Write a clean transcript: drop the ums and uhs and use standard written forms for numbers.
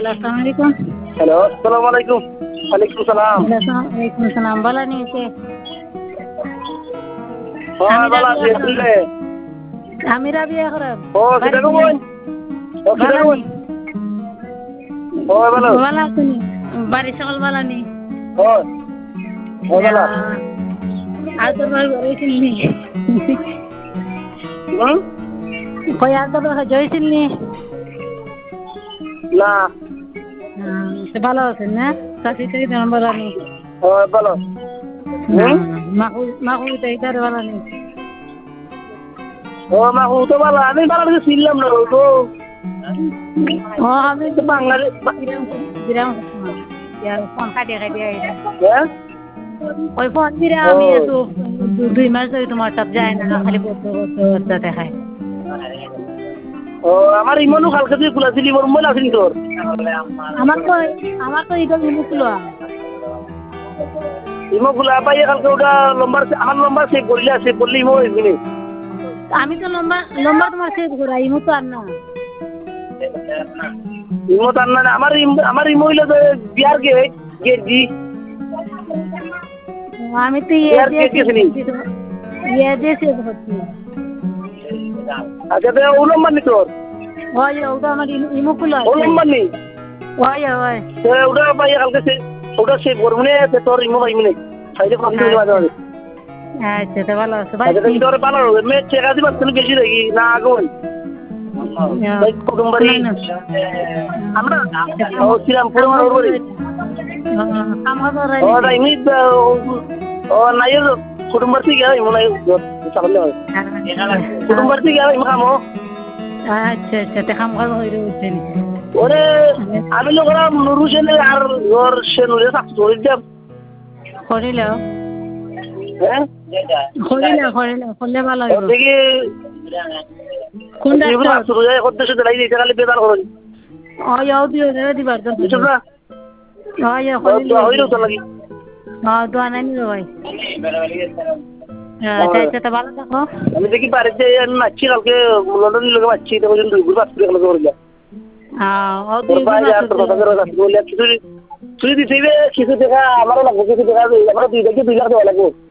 अस्सलाम वालेकुम। हेलो अस्सलाम वालेकुम। वालेकुम सलाम। वालेकुम सलाम। बोला नहीं से हाँ আমি বালা রাবিয়া আছি খরম। আসলে আমি রাবিয়া খরম। ও বাড়ি কিটা কই ও কিটা কই বালানি ও ভালো বালা আছেনি বাড়ি সকল বালানি ও ও ভালো আর তোর ভাই ঘরে ছিলনি হুম কই আর তোর ভাই জয়ছিল নি না সে ভালো আছেন না চাষি চাই তেমন বালানি ও ভালো না হুম মাকু তাই তার বালানি ও মা ও তো ভালো আমি ভালো কিছু ছিলাম না ও তো ও আমি তো বাঙালি বিরাম ইয়ার ফোন কাটিয়ে কাটিয়ে আইরা হ্যাঁ ওই ফোন দিরা ও আমি তো 2 মাস ধরে তোমার তাপ যায় না খালি বদ্ধ বদ্ধ বদ্ধ দেখায় ও আমার ইমনও কালকে তুই খুলেছিলি মোর মোবাইল আসেনি তোর আমার তো এটা জিনিস ইমো খুলে পাইয়ে কালকে ওটা নম্বর আমার নম্বর সেভ করলে ইমো এসবিনি আমি তো লম্বা লম্বা তোমার সেভ করা ইমো তো আর না ইমো তার না আমার ইমো হইলো যে বিয়ার গেট জি আমি তো বিয়ার গেট গেছিনি ইয়ে দিয়ে সেভ করছি আচ্ছা তো ও নম্বর নি তোর ওই ওটা আমার ইমো খুলে ও আছে নম্বর নি ওই ওই তো ওটা পাইয়ে কালকে ওটা সেভ করবো না তোর ইমো পাইবি না সাইডে ফোন দিবি মাঝে মাঝে আচ্ছা তো ভালো আছে ভাই আচ্ছা তুমি তোর ভালো মে চেকা দিবা তুমি বেশি দেখি না আগুন কুটুম্বারি আমরা ও শ্রীরামপুর আমার ওর বাড়ি ও তাই মি ও নাই কুটুম্বার থেকে ইমো নাই চাকলে হয় কুটুম্বার থেকে ইমো কামো আচ্ছা আচ্ছা তে কাম কাজ হইরে উঠছেন ওরে আমি লোক নুরু সেনে আর ওর সেনুরে থাকতো ওই যে করিল হ্যাঁ করলে ভালো ওর হইব থেকে কোন ডাক্তার শুরু যায় ওর দেশে লাই দিয়েছে খালি বেদার করুন ওই ও দিও দিবার তো বুঝছো না ওই করিল হইলেও তো লাগি দোয়া নাই নিল ভাই আচ্ছা আচ্ছা তা ভালো থাকো আমি দেখি বাড়িতে নাচছি কালকে লন্ডন লোক নাচছি তখন দুই ঘুরে আসতে গেল করলে ও দুই তুই দিছিবে কিছু দেখা আমারও লাগবে কিছু দেখা আমারও 2 থেকে 2 লাখ দেওয়া লাগবে